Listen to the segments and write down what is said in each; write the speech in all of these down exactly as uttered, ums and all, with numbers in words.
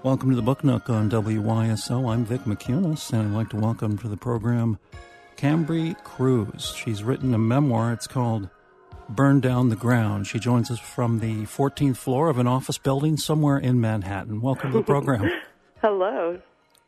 Welcome to the Book Nook on W Y S O. I'm Vic McCunis, and I'd like to welcome to the program Cambry Cruz. She's written a memoir. It's called Burn Down the Ground. She joins us from the fourteenth floor of an office building somewhere in Manhattan. Welcome to the program. Hello.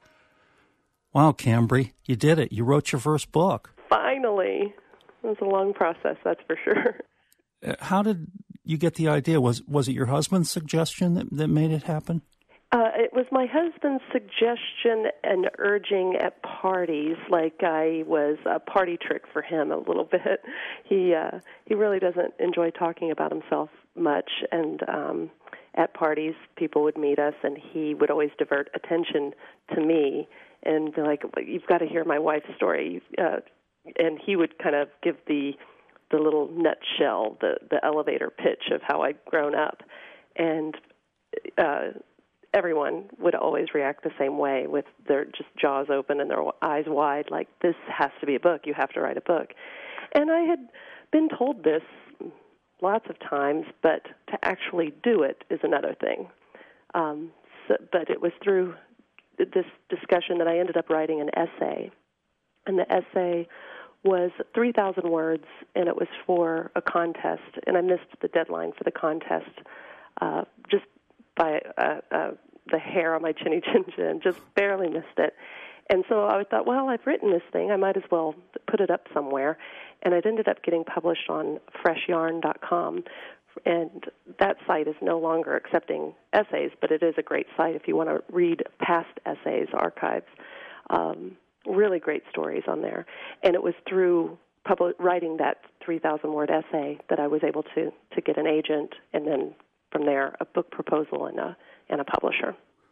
Wow, Cambry, you did it. You wrote your first book. Finally. It was a long process, that's for sure. Uh, How did you get the idea? Was was it your husband's suggestion that, that made it happen? Uh, it was my husband's suggestion and urging at parties, like I was a party trick for him a little bit. He uh, he really doesn't enjoy talking about himself much, and um, at parties people would meet us, and he would always divert attention to me and be like, "You've got to hear my wife's story," uh, and he would kind of give the the little nutshell, the the elevator pitch of how I'd grown up, and uh, everyone would always react the same way, with their just jaws open and their eyes wide, like, this has to be a book, you have to write a book. And I had been told this lots of times, but to actually do it is another thing. Um, so, but it was through this discussion that I ended up writing an essay, and the essay was three thousand words, and it was for a contest, and I missed the deadline for the contest uh, just by uh, uh, the hair on my chinny chin chin, just barely missed it. And so I thought, well, I've written this thing, I might as well put it up somewhere. And it ended up getting published on fresh yarn dot com. And that site is no longer accepting essays, but it is a great site if you want to read past essays, archives. Um, really great stories on there. And it was through public, writing that three thousand word essay that I was able to, to get an agent, and then from there, a book proposal and a and a publisher.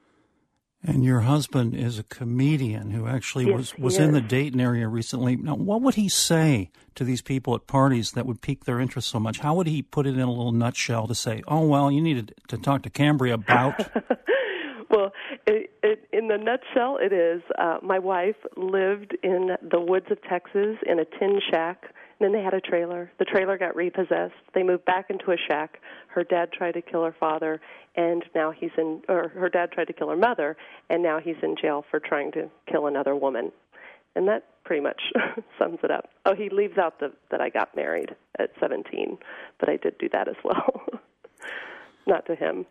And your husband is a comedian who actually Yes, was, was he in the is. Dayton area recently. Now, what would he say to these people at parties that would pique their interest so much? How would he put it in a little nutshell to say, oh, well, you needed to talk to Cambry about? Well, it, it, in the nutshell, it is, uh, my wife lived in the woods of Texas in a tin shack. And then they had a trailer. The trailer got repossessed. They moved back into a shack. Her dad tried to kill her father, and now he's in, or her dad tried to kill her mother, and now he's in jail for trying to kill another woman. And that pretty much sums it up. Oh, he leaves out the, that I got married at seventeen, but I did do that as well. Not to him.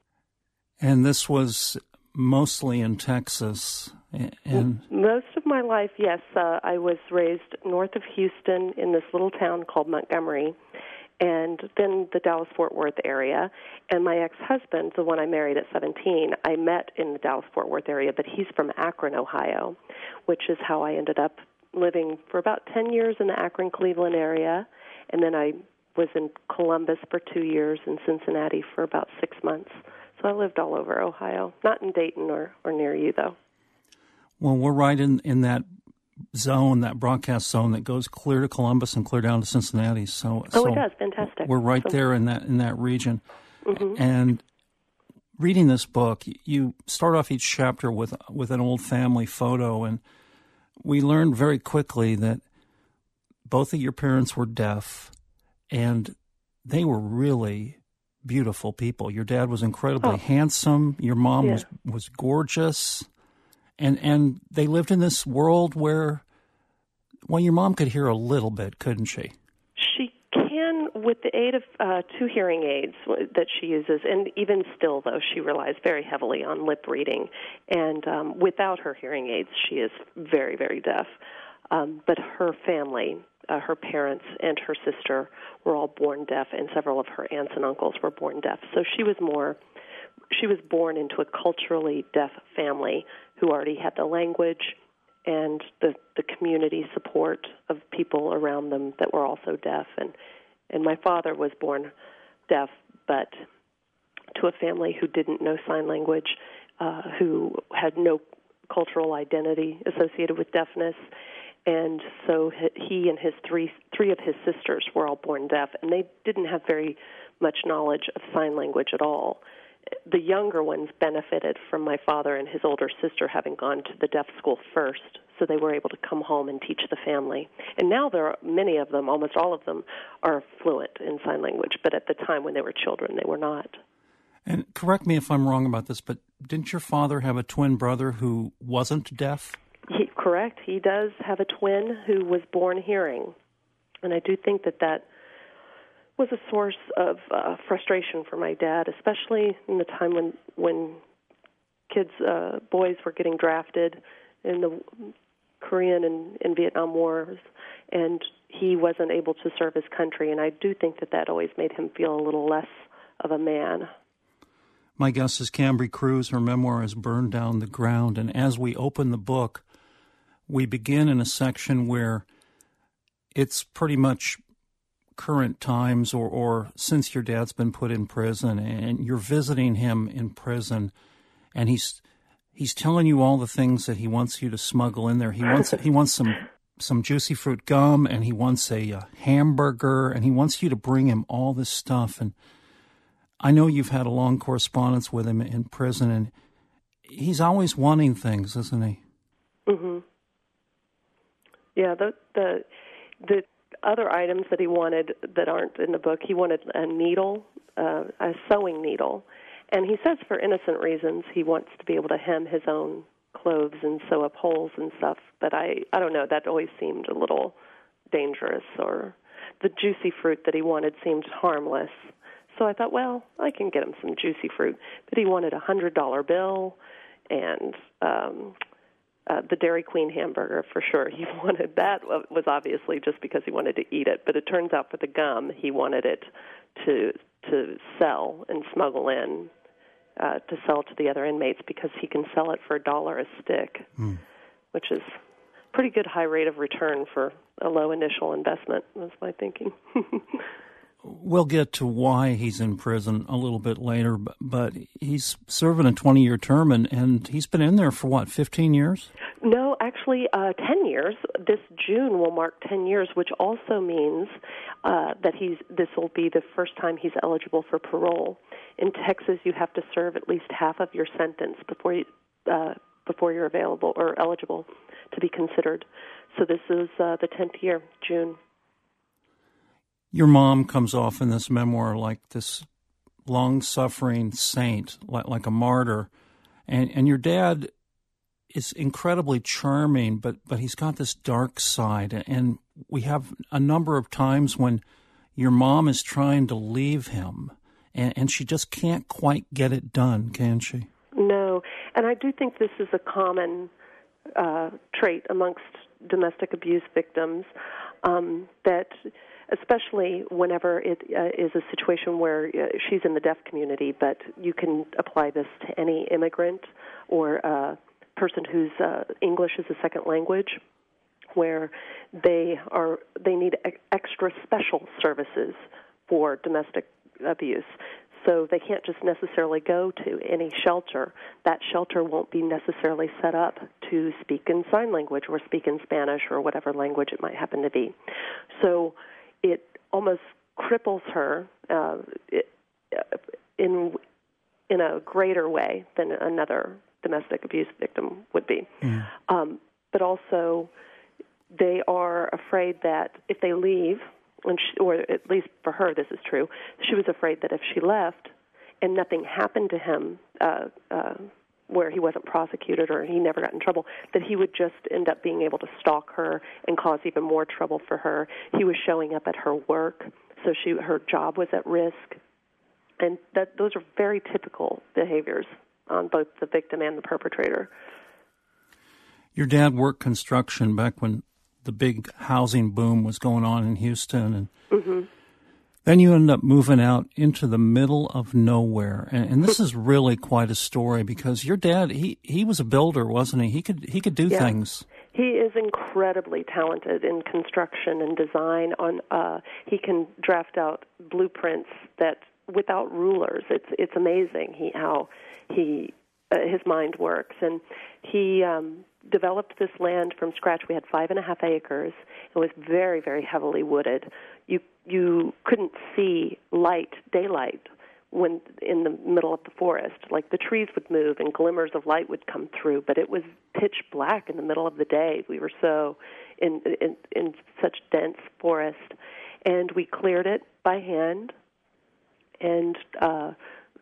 And this was mostly in Texas. And most of my life, yes. Uh, I was raised north of Houston in this little town called Montgomery, and then the Dallas-Fort Worth area. And my ex-husband, the one I married at seventeen, I met in the Dallas-Fort Worth area, but he's from Akron, Ohio, which is how I ended up living for about ten years in the Akron-Cleveland area. And then I was in Columbus for two years and Cincinnati for about six months. So I lived all over Ohio, not in Dayton or, or near you, though. Well, we're right in, in that zone, that broadcast zone that goes clear to Columbus and clear down to Cincinnati. So, oh, so it does. Fantastic. We're right so, there in that in that region. Mm-hmm. And reading this book, you start off each chapter with with an old family photo, and we learned very quickly that both of your parents were deaf, and they were really beautiful people. Your dad was incredibly oh. handsome. Your mom yeah. was was gorgeous. And and they lived in this world where, well, your mom could hear a little bit, couldn't she? She can, with the aid of uh, two hearing aids that she uses, and even still, though, she relies very heavily on lip reading. And um, without her hearing aids, she is very, very deaf. Um, but her family, uh, her parents and her sister were all born deaf, and several of her aunts and uncles were born deaf. So she was more... She was born into a culturally deaf family who already had the language and the, the community support of people around them that were also deaf. And, and my father was born deaf, but to a family who didn't know sign language, uh, who had no cultural identity associated with deafness. And so he and his three three of his sisters were all born deaf, and they didn't have very much knowledge of sign language at all. The younger ones benefited from my father and his older sister having gone to the deaf school first, so they were able to come home and teach the family. And now there are many of them, almost all of them, are fluent in sign language, but at the time when they were children, they were not. And correct me if I'm wrong about this, but didn't your father have a twin brother who wasn't deaf? He, correct. He does have a twin who was born hearing. And I do think that that was a source of uh, frustration for my dad, especially in the time when when kids, uh, boys were getting drafted in the Korean and, and Vietnam Wars, and he wasn't able to serve his country. And I do think that that always made him feel a little less of a man. My guest is Cambry Cruz. Her memoir is Burned Down the Ground. And as we open the book, we begin in a section where it's pretty much current times or, or since your dad's been put in prison, and you're visiting him in prison, and he's he's telling you all the things that he wants you to smuggle in there. He wants he wants some some juicy fruit gum, and he wants a, a hamburger, and he wants you to bring him all this stuff. And I know you've had a long correspondence with him in prison, and he's always wanting things, isn't he? Mm-hmm. Yeah, the the the other items that he wanted that aren't in the book, he wanted a needle, uh, a sewing needle. And he says for innocent reasons he wants to be able to hem his own clothes and sew up holes and stuff. But I, I don't know, that always seemed a little dangerous. Or the juicy fruit that he wanted seemed harmless. So I thought, well, I can get him some juicy fruit. But he wanted a one hundred dollar bill and um, uh, the Dairy Queen hamburger for sure. He wanted that. Was obviously just because he wanted to eat it. But it turns out for the gum, he wanted it to to sell and smuggle in. Uh, to sell to the other inmates because he can sell it for a dollar a stick, mm. which is pretty good high rate of return for a low initial investment, was my thinking. We'll get to why he's in prison a little bit later, but, but he's serving a twenty-year term, and, and he's been in there for, what, fifteen years? No, actually uh, ten years. This June will mark ten years, which also means uh, that he's. this will be the first time he's eligible for parole. In Texas, you have to serve at least half of your sentence before you, uh, before you're available or eligible to be considered. So this is uh, the tenth year, June. Your mom comes off in this memoir like this long-suffering saint, like, like a martyr, and and your dad is incredibly charming, but but he's got this dark side, and we have a number of times when your mom is trying to leave him. And, and she just can't quite get it done, can she? No, and I do think this is a common uh, trait amongst domestic abuse victims, um, that especially whenever it uh, is a situation where uh, she's in the deaf community, but you can apply this to any immigrant or a person whose uh, English is a second language, where they are they need extra special services for domestic abuse. So they can't just necessarily go to any shelter. That shelter won't be necessarily set up to speak in sign language or speak in Spanish or whatever language it might happen to be. So it almost cripples her uh, it, in in a greater way than another domestic abuse victim would be. Mm. Um, but also, they are afraid that if they leave, and she, or at least for her, this is true, she was afraid that if she left and nothing happened to him, uh, uh, where he wasn't prosecuted or he never got in trouble, that he would just end up being able to stalk her and cause even more trouble for her. He was showing up at her work, so she her job was at risk. And that those are very typical behaviors on both the victim and the perpetrator. Your dad worked construction back when the big housing boom was going on in Houston, and mm-hmm. then you end up moving out into the middle of nowhere. And, and this is really quite a story because your dad, he, he was a builder, wasn't he? He could he could do yeah. things. He is incredibly talented in construction and design. On uh, he can draft out blueprints that without rulers. It's it's amazing he how he uh, his mind works, and he. Um, developed this land from scratch. We had five and a half acres. It was very, very heavily wooded. You you couldn't see light, daylight, when in the middle of the forest. Like the trees would move and glimmers of light would come through, but it was pitch black in the middle of the day. We were so in in, in such dense forest, and we cleared it by hand and uh,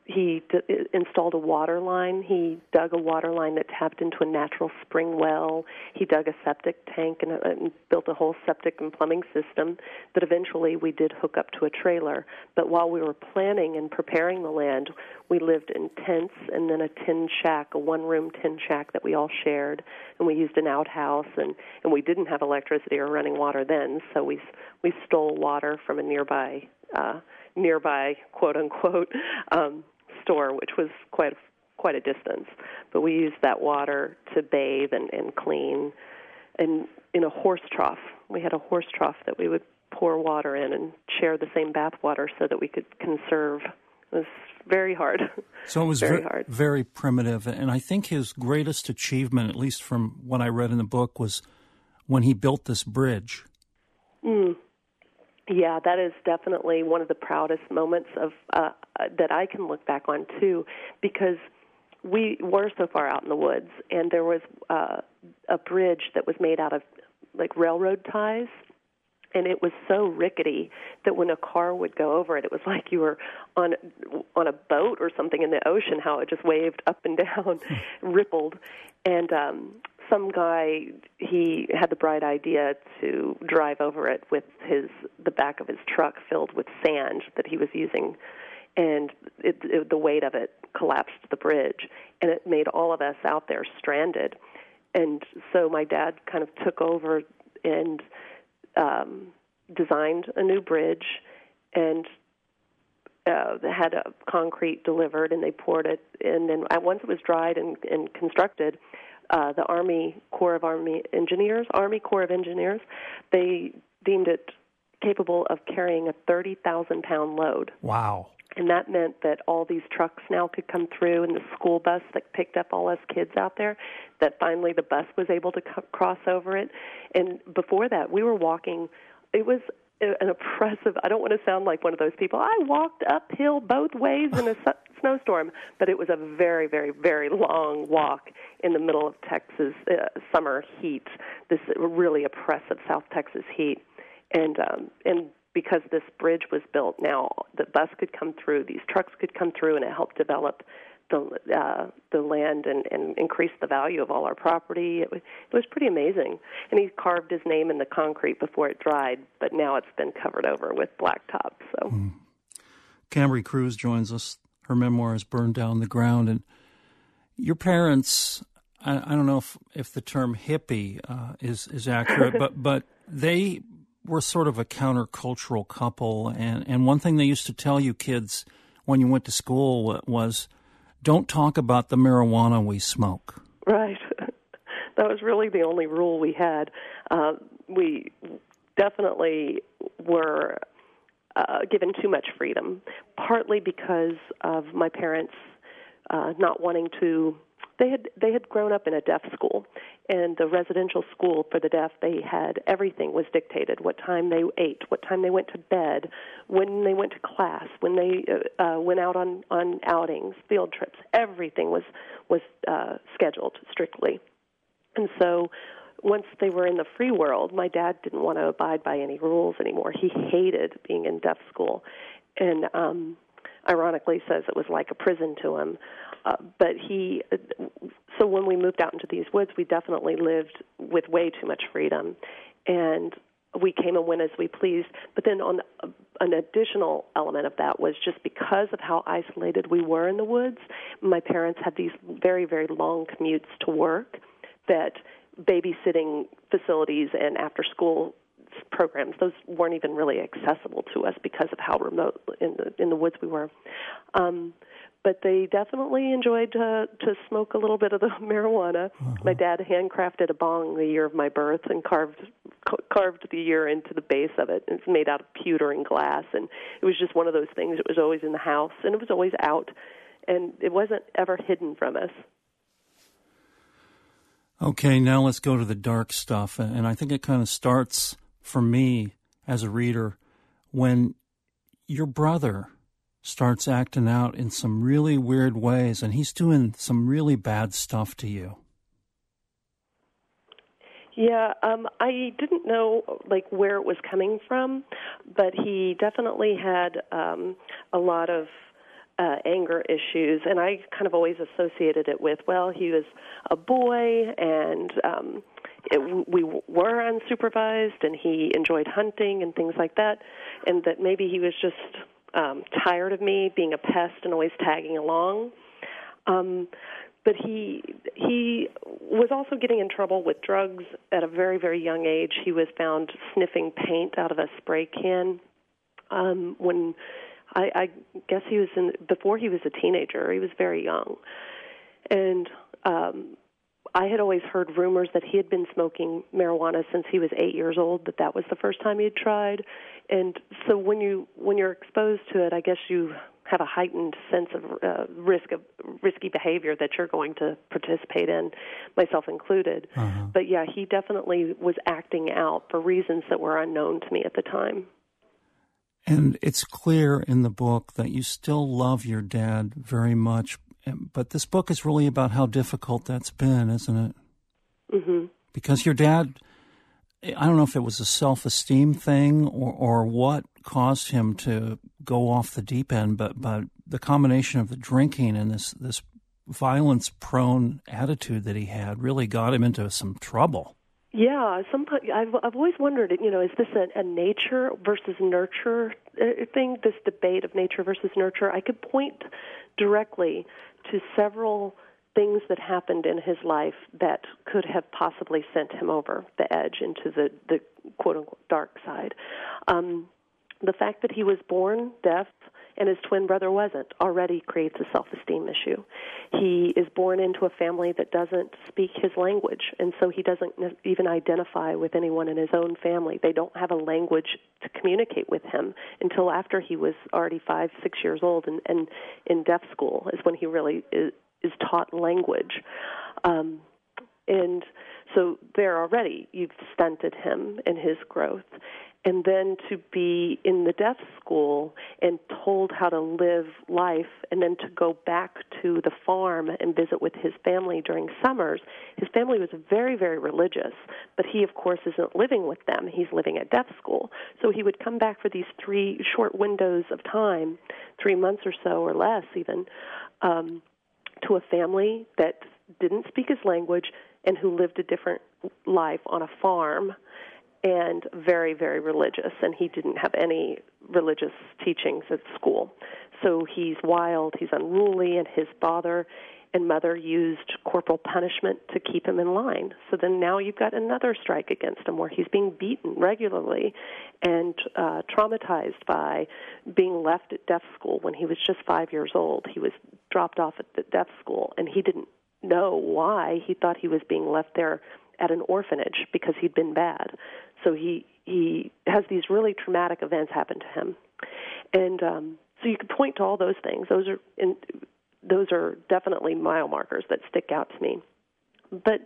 he d- installed a water line. He dug a water line that tapped into a natural spring well. He dug a septic tank and, and built a whole septic and plumbing system that eventually we did hook up to a trailer. But while we were planning and preparing the land, we lived in tents and then a tin shack, a one-room tin shack that we all shared, and we used an outhouse, and, and we didn't have electricity or running water then, so we we stole water from a nearby uh, nearby quote-unquote um, store, which was quite quite a distance. But we used that water to bathe and, and clean, and in a horse trough. We had a horse trough that we would pour water in and share the same bath water so that we could conserve. It was very hard. So it was very, very hard. very primitive. And I think his greatest achievement, at least from what I read in the book, was when he built this bridge. Mm. Yeah, that is definitely one of the proudest moments of uh, that I can look back on, too, because we were so far out in the woods, and there was uh, a bridge that was made out of, like, railroad ties, and it was so rickety that when a car would go over it, it was like you were on on a boat or something in the ocean, how it just waved up and down, rippled. And um, some guy, he had the bright idea to drive over it with his the back of his truck filled with sand that he was using, and it, it, the weight of it collapsed the bridge, and it made all of us out there stranded. And so my dad kind of took over and um, designed a new bridge, and uh, had a concrete delivered, and they poured it. And then once it was dried and, and constructed, uh, the Army Corps of Army Engineers, Army Corps of Engineers, they deemed it capable of carrying a thirty thousand pound load. Wow. And that meant that all these trucks now could come through, and the school bus that picked up all us kids out there, that finally the bus was able to co- cross over it. And before that, we were walking. It was an oppressive, I don't want to sound like one of those people, I walked uphill both ways in a su- snowstorm, but it was a very, very, very long walk in the middle of Texas uh, summer heat, this really oppressive South Texas heat. And um, and because this bridge was built, now the bus could come through, these trucks could come through, and it helped develop the uh, the land and, and increase the value of all our property. It was, it was pretty amazing. And he carved his name in the concrete before it dried, but now it's been covered over with blacktop. So, mm. Camry Cruz joins us. Her memoir is Burned Down the Ground. And your parents, I, I don't know if, if the term hippie uh, is, is accurate, but, but they were sort of a countercultural couple. And, and one thing they used to tell you kids when you went to school was, don't talk about the marijuana we smoke. Right. That was really the only rule we had. Uh, we definitely were uh, given too much freedom, partly because of my parents uh, not wanting to. They had they had grown up in a deaf school, and the residential school for the deaf, they had everything was dictated: what time they ate, what time they went to bed, when they went to class, when they uh, uh, went out on, on outings, field trips. Everything was was uh, scheduled strictly. And so once they were in the free world, my dad didn't want to abide by any rules anymore. He hated being in deaf school, and um, ironically says it was like a prison to him. Uh, but he, so when we moved out into these woods, we definitely lived with way too much freedom, and we came and went as we pleased. But then on uh, an additional element of that was just because of how isolated we were in the woods, my parents had these very, very long commutes to work, that babysitting facilities and after-school programs, those weren't even really accessible to us because of how remote in the, in the woods we were. Um, but they definitely enjoyed uh, to smoke a little bit of the marijuana. Uh-huh. My dad handcrafted a bong the year of my birth and carved ca- carved the year into the base of it. It's made out of pewter and glass, and it was just one of those things. It was always in the house, and it was always out, and it wasn't ever hidden from us. Okay, now let's go to the dark stuff, and I think it kind of starts for me as a reader when your brother starts acting out in some really weird ways, and he's doing some really bad stuff to you. Yeah, um, I didn't know like where it was coming from, but he definitely had um, a lot of uh, anger issues, and I kind of always associated it with, well, he was a boy, and um, it, we were unsupervised, and he enjoyed hunting and things like that, and that maybe he was just um, tired of me being a pest and always tagging along. Um, but he he was also getting in trouble with drugs at a very, very young age. He was found sniffing paint out of a spray can um, when I, I guess he was in before he was a teenager. He was very young, and um, I had always heard rumors that he had been smoking marijuana since he was eight years old. That that was the first time he had tried, and so when you when you're exposed to it, I guess you have a heightened sense of uh, risk of risky behavior that you're going to participate in, myself included. Uh-huh. But yeah, he definitely was acting out for reasons that were unknown to me at the time. And it's clear in the book that you still love your dad very much, but this book is really about how difficult that's been, isn't it? Mm-hmm. Because your dad, I don't know if it was a self-esteem thing or, or what caused him to go off the deep end, but, but the combination of the drinking and this, this violence-prone attitude that he had really got him into some trouble. Yeah, sometimes I've I've always wondered, you know, is this a, a nature versus nurture thing? This debate of nature versus nurture. I could point directly to several things that happened in his life that could have possibly sent him over the edge into the the quote unquote dark side. Um, the fact that he was born deaf and his twin brother wasn't already creates a self-esteem issue. He is born into a family that doesn't speak his language, and so he doesn't even identify with anyone in his own family. They don't have a language to communicate with him until after he was already five, six years old, and, and in deaf school is when he really is, is taught language. Um, and so there already you've stunted him in his growth. And then to be in the deaf school and told how to live life, and then to go back to the farm and visit with his family during summers. His family was very, very religious, but he, of course, isn't living with them. He's living at deaf school. So he would come back for these three short windows of time, three months or so or less even, um, to a family that didn't speak his language and who lived a different life on a farm, and very, very religious, and he didn't have any religious teachings at school. So he's wild, he's unruly, and his father and mother used corporal punishment to keep him in line. So then now you've got another strike against him where he's being beaten regularly and uh, traumatized by being left at deaf school when he was just five years old. He was dropped off at the deaf school, and he didn't know why. He thought he was being left there at an orphanage because he'd been bad. So he he has these really traumatic events happen to him, and um, so you could point to all those things. Those are in, those are definitely mile markers that stick out to me. But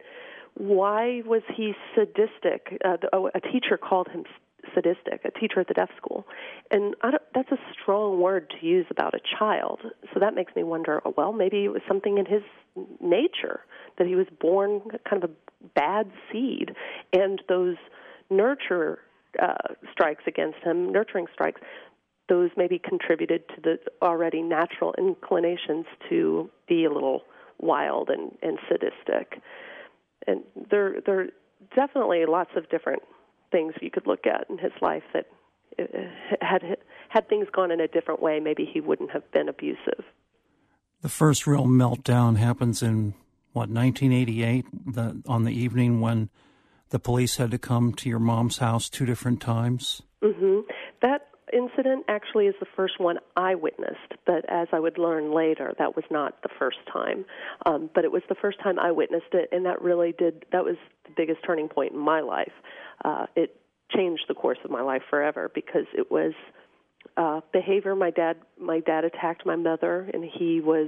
why was he sadistic? Uh, the, oh, a teacher called him sadistic, a teacher at the deaf school, and I don't, that's a strong word to use about a child. So that makes me wonder, oh, well, maybe it was something in his nature that he was born kind of a bad seed, and those nurture uh, strikes against him, nurturing strikes, those maybe contributed to the already natural inclinations to be a little wild and, and sadistic. And there, there are definitely lots of different things you could look at in his life that uh, had had things gone in a different way, maybe he wouldn't have been abusive. The first real meltdown happens in, what, nineteen eighty-eight, the, on the evening when the police had to come to your mom's house two different times? Mm-hmm. That incident actually is the first one I witnessed, but as I would learn later, that was not the first time. Um, but it was the first time I witnessed it, and that really did, that was the biggest turning point in my life. Uh, it changed the course of my life forever because it was uh, behavior. My dad, my dad attacked my mother, and he was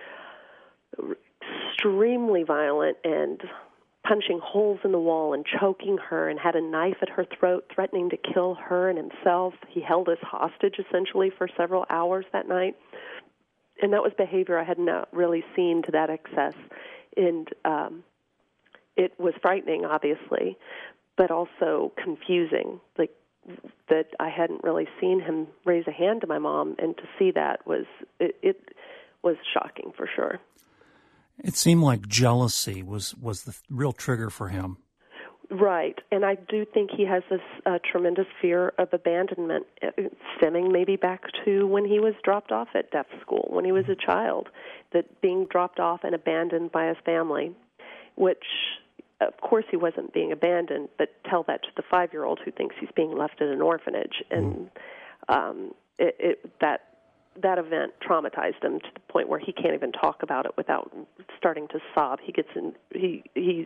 extremely violent and punching holes in the wall and choking her, and had a knife at her throat, threatening to kill her and himself. He held us hostage, essentially, for several hours that night. And that was behavior I had not really seen to that excess. And um, it was frightening, obviously, but also confusing. Like, that I hadn't really seen him raise a hand to my mom, and to see that was it, it was shocking for sure. It seemed like jealousy was, was the real trigger for him. Right, and I do think he has this uh, tremendous fear of abandonment, stemming maybe back to when he was dropped off at deaf school, when he was a child, that being dropped off and abandoned by his family, which, of course, he wasn't being abandoned, but tell that to the five-year-old who thinks he's being left at an orphanage, and um, it, it, that that event traumatized him to the point where he can't even talk about it without starting to sob. He gets in, he he.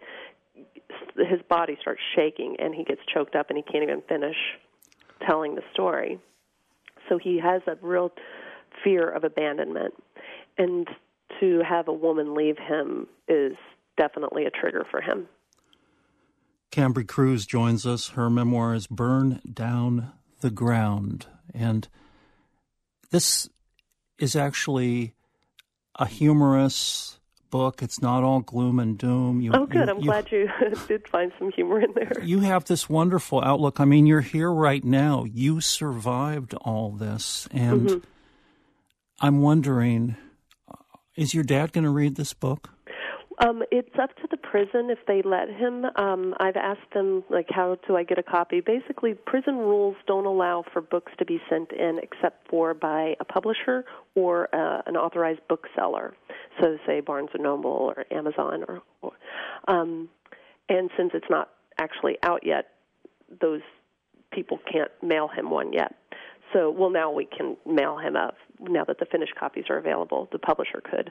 his body starts shaking, and he gets choked up, and he can't even finish telling the story. So he has a real fear of abandonment, and to have a woman leave him is definitely a trigger for him. Cambry Cruz joins us. Her memoir is Burn Down the Ground, and this is actually a humorous book. It's not all gloom and doom. You, oh, good. You, I'm you, glad you did find some humor in there. You have this wonderful outlook. I mean, you're here right now. You survived all this. And mm-hmm. I'm wondering, is your dad going to read this book? Um, it's up to the prison if they let him. Um, I've asked them, like, how do I get a copy? Basically, prison rules don't allow for books to be sent in except for by a publisher or uh, an authorized bookseller. So, say, Barnes and Noble or Amazon. or, or um, And since it's not actually out yet, those people can't mail him one yet. So, well, now we can mail him up. Now that the finished copies are available, the publisher could.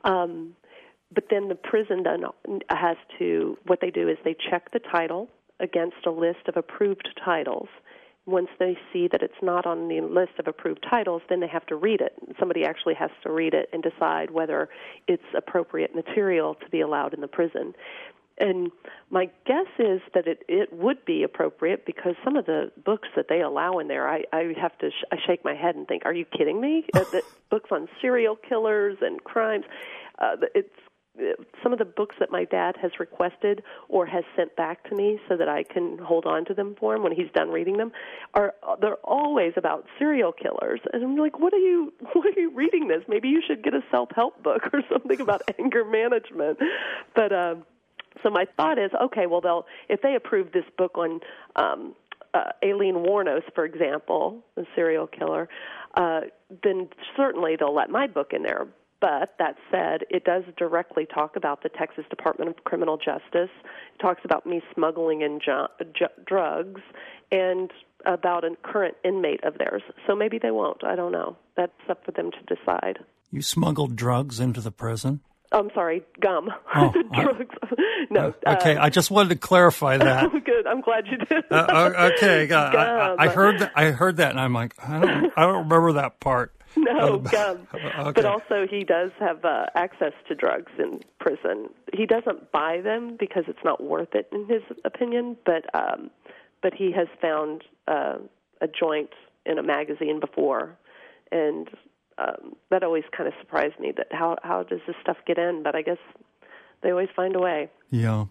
Um But then the prison has to, what they do is they check the title against a list of approved titles. Once they see that it's not on the list of approved titles, then they have to read it. Somebody actually has to read it and decide whether it's appropriate material to be allowed in the prison. And my guess is that it, it would be appropriate, because some of the books that they allow in there, I, I have to sh- I shake my head and think, are you kidding me? uh, the books on serial killers and crimes, uh, it's some of the books that my dad has requested or has sent back to me so that I can hold on to them for him when he's done reading them, are they're always about serial killers. And I'm like, what are you what are you reading this? Maybe you should get a self-help book or something about anger management. But um, so my thought is, okay, well, they'll if they approve this book on um, uh, Aileen Wuornos, for example, the serial killer, uh, then certainly they'll let my book in there. But that said, it does directly talk about the Texas Department of Criminal Justice. It talks about me smuggling in ju- ju- drugs and about a current inmate of theirs. So maybe they won't. I don't know. That's up for them to decide. You smuggled drugs into the prison? I'm sorry, gum. Oh, drugs. I, no. Uh, okay, uh, I just wanted to clarify that. Good. I'm glad you did. uh, okay, God, I, I heard that. I heard that, and I'm like, I don't. I don't remember that part. No, gum. Okay. But also he does have uh, access to drugs in prison. He doesn't buy them because it's not worth it, in his opinion, but um, but he has found uh, a joint in a magazine before, and um, that always kind of surprised me, that how, how does this stuff get in? But I guess they always find a way. Yeah.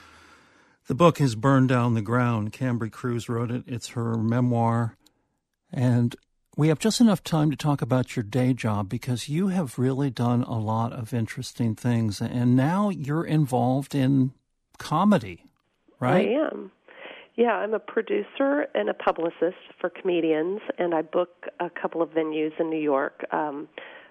The book is Burn Down the Ground. Cambry Cruz wrote it. It's her memoir, and we have just enough time to talk about your day job, because you have really done a lot of interesting things. And now you're involved in comedy, right? I am. Yeah, I'm a producer and a publicist for comedians, and I book a couple of venues in New York. Um,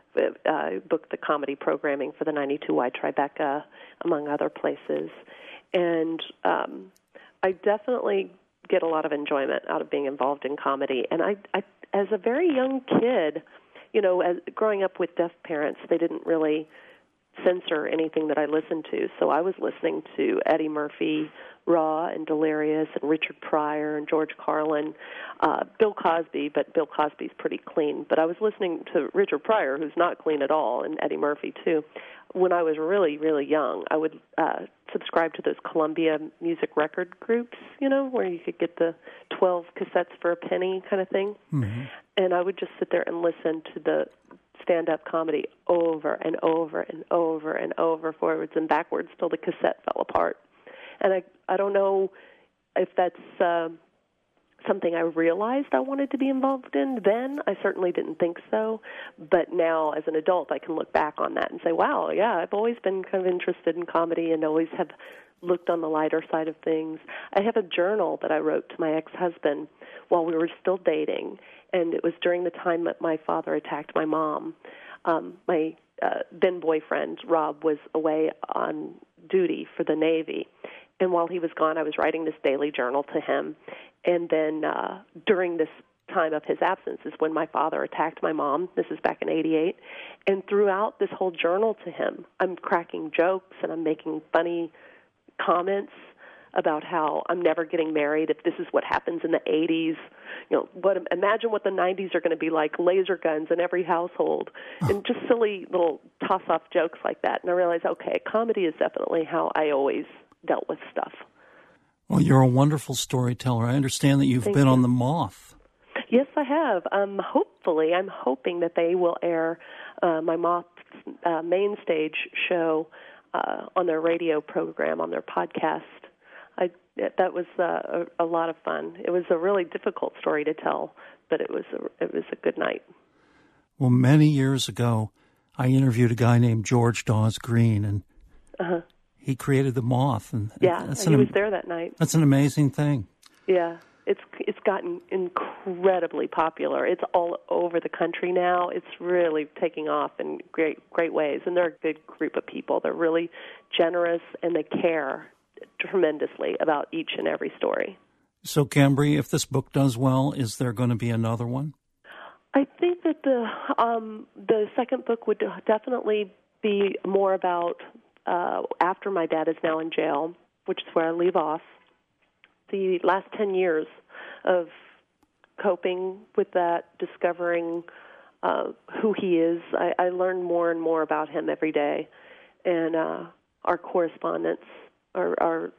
I book the comedy programming for the ninety-two Y Tribeca, among other places. And um, I definitely get a lot of enjoyment out of being involved in comedy. And I, I as a very young kid, you know, as growing up with deaf parents, they didn't really censor anything that I listened to. So I was listening to Eddie Murphy, Raw and Delirious, and Richard Pryor and George Carlin, uh, Bill Cosby, but Bill Cosby's pretty clean. But I was listening to Richard Pryor, who's not clean at all, and Eddie Murphy too. When I was really, really young, I would uh, subscribe to those Columbia music record groups, you know, where you could get the twelve cassettes for a penny kind of thing. Mm-hmm. And I would just sit there and listen to the stand-up comedy over and over and over and over, forwards and backwards, till the cassette fell apart. And I, I don't know if that's uh, something I realized I wanted to be involved in then. I certainly didn't think so. But now, as an adult, I can look back on that and say, wow, yeah, I've always been kind of interested in comedy and always have looked on the lighter side of things. I have a journal that I wrote to my ex-husband while we were still dating, and it was during the time that my father attacked my mom. Um, my uh, then-boyfriend, Rob, was away on duty for the Navy. And while he was gone, I was writing this daily journal to him. And then uh, during this time of his absence is when my father attacked my mom. This is back in eighty-eight. And throughout this whole journal to him, I'm cracking jokes and I'm making funny comments about how I'm never getting married if this is what happens in the eighties. You know, what, imagine what the nineties are going to be like, laser guns in every household, and just silly little toss-off jokes like that. And I realized, okay, comedy is definitely how I always dealt with stuff. Well, you're a wonderful storyteller. I understand that you've Thank been you. on The Moth. Yes, I have. Um, hopefully, I'm hoping that they will air uh, my Moth uh, main stage show uh, on their radio program, on their podcast. I, that was uh, a, a lot of fun. It was a really difficult story to tell, but it was a, it was a good night. Well, many years ago, I interviewed a guy named George Dawes Green, and uh-huh. he created The Moth. And yeah, that's and an, he was there that night. That's an amazing thing. Yeah, it's it's gotten incredibly popular. It's all over the country now. It's really taking off in great great ways, and they're a good group of people. They're really generous, and they care tremendously about each and every story. So, Cambry, if this book does well, is there going to be another one? I think that the um, the second book would definitely be more about uh, after my dad is now in jail, which is where I leave off. The last ten years of coping with that, discovering uh, who he is. I, I learn more and more about him every day, and uh, our correspondence, our, our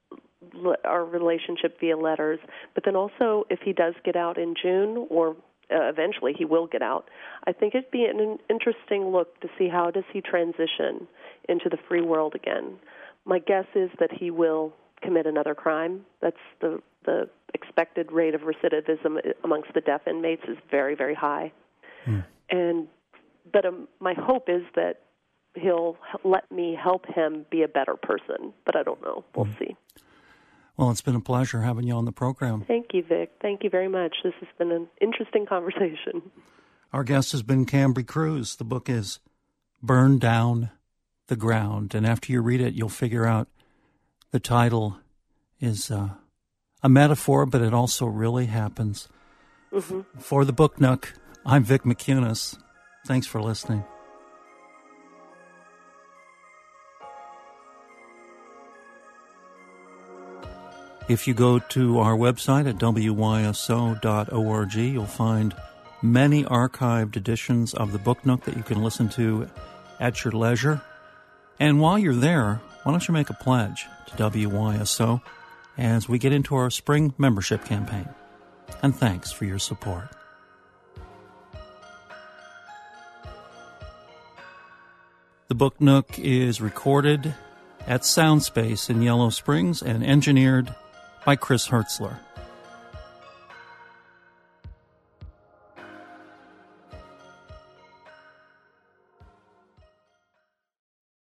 our relationship via letters. But then also, if he does get out in June, or uh, eventually he will get out, I think it'd be an interesting look to see how does he transition into the free world again. My guess is that he will commit another crime. That's the the expected rate of recidivism amongst the deaf inmates is very, very high. Hmm. And but um, my hope is that he'll let me help him be a better person. But I don't know. We'll hmm. see. Well, it's been a pleasure having you on the program. Thank you, Vic. Thank you very much. This has been an interesting conversation. Our guest has been Cambry Cruz. The book is Burn Down the Ground. And after you read it, you'll figure out the title is uh, a metaphor, but it also really happens. Mm-hmm. For the Book Nook, I'm Vic McCunis. Thanks for listening. If you go to our website at w y s o dot org, you'll find many archived editions of the Book Nook that you can listen to at your leisure. And while you're there, why don't you make a pledge to W Y S O as we get into our spring membership campaign? And thanks for your support. The Book Nook is recorded at Soundspace in Yellow Springs and engineered by Chris Hertzler.